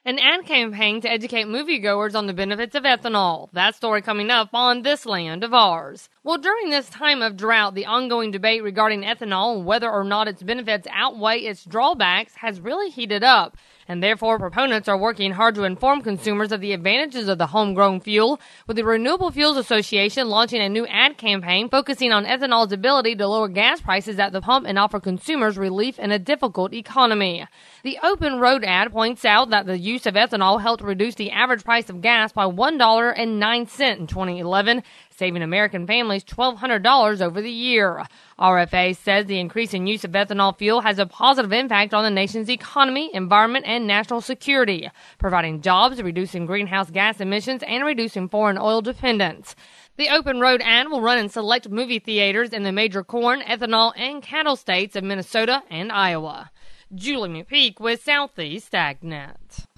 An ad campaign to educate moviegoers on the benefits of ethanol. That story coming up on This Land of Ours. Well, during this time of drought, the ongoing debate regarding ethanol and whether or not its benefits outweigh its drawbacks has really heated up. And therefore, proponents are working hard to inform consumers of the advantages of the homegrown fuel, with the Renewable Fuels Association launching a new ad campaign focusing on ethanol's ability to lower gas prices at the pump and offer consumers relief in a difficult economy. The Open Road ad points out that the use of ethanol helped reduce the average price of gas by $1.09 in 2011, saving American families $1,200 over the year. RFA says the increase in use of ethanol fuel has a positive impact on the nation's economy, environment, and national security, providing jobs, reducing greenhouse gas emissions, and reducing foreign oil dependence. The Open Road ad will run in select movie theaters in the major corn, ethanol, and cattle states of Minnesota and Iowa. Julie McPeak with Southeast AgNet.